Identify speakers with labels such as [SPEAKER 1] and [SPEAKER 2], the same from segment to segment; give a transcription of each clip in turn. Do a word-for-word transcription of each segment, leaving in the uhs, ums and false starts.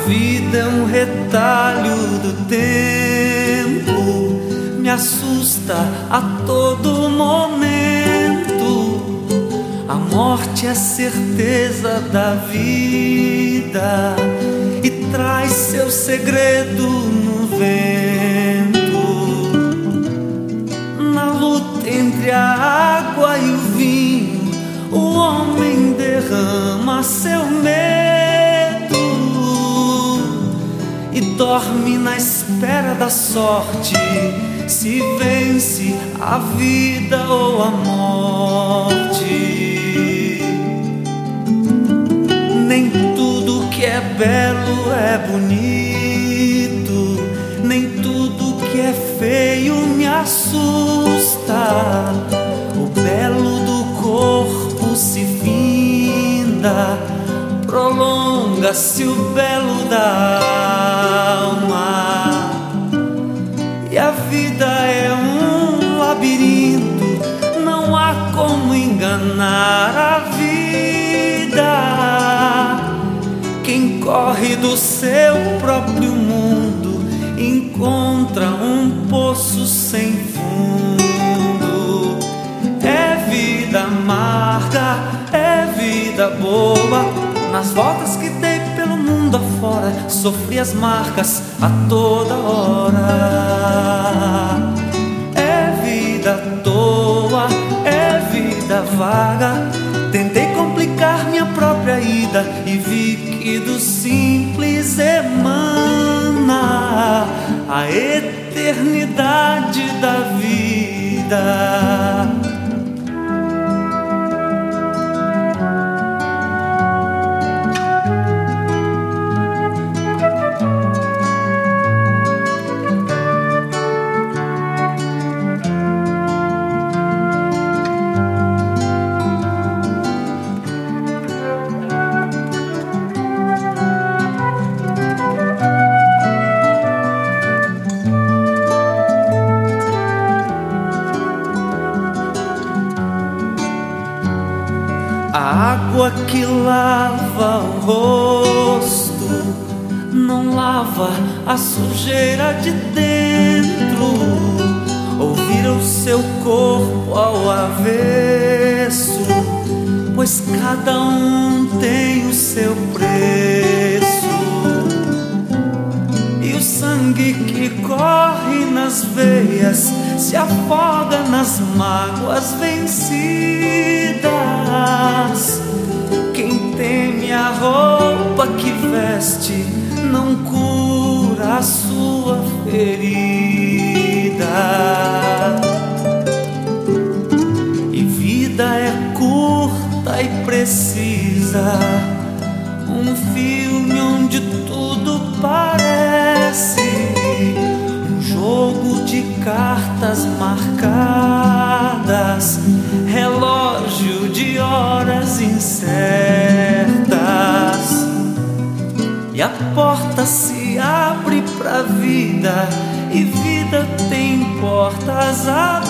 [SPEAKER 1] vida é um retalho do tempo, me assusta a todo momento. A morte é a certeza da vida e traz seu segredo no vento. Na luta entre a água e o vinho, o homem derrama seu medo e dorme na espera da sorte, se vence a vida ou a morte. Nem tudo que é belo é bonito, nem tudo que é feio me assusta. O belo do corpo se finda, prolonga-se o belo da alma. E a vida é um labirinto, não há como enganar a vida. Quem corre do seu próprio mundo encontra um poço sem fundo. É vida amarga, é vida boa. Nas voltas que dei pelo mundo afora, sofri as marcas a toda hora. É vida à toa, é vida vaga. Tentei complicar minha própria ida e vi que do simples emana a eternidade da vida. A água que lava o rosto não lava a sujeira de dentro. Ou vira o seu corpo ao avesso, pois cada um tem o seu preço. E o sangue que corre nas veias se afoga nas mágoas vencidas. Quem teme a roupa que veste não cura a sua ferida. E vida é curta e precisa, um filme onde tudo parece um jogo de cartas marcadas, relógio de horas incertas. E a porta se abre pra vida, e vida tem portas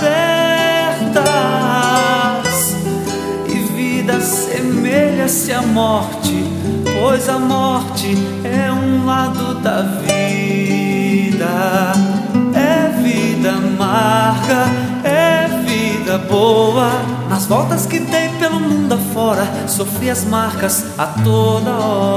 [SPEAKER 1] abertas. E vida semelha-se à morte, pois a morte é um lado da vida. É vida amarga, é vida boa. Nas voltas que dei pelo mundo afora, sofri as marcas a toda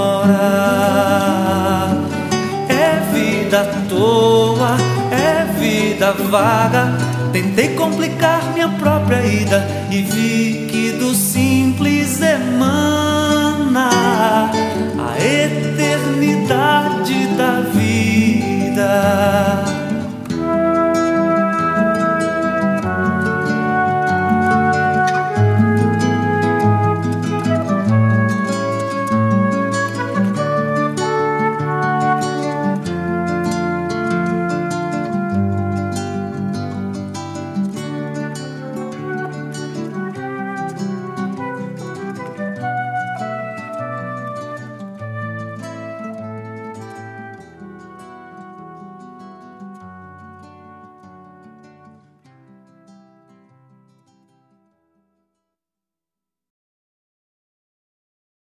[SPEAKER 1] hora. É vida à toa, é vida vaga. Tentei complicar minha própria ida e vi que do simples emana a eternidade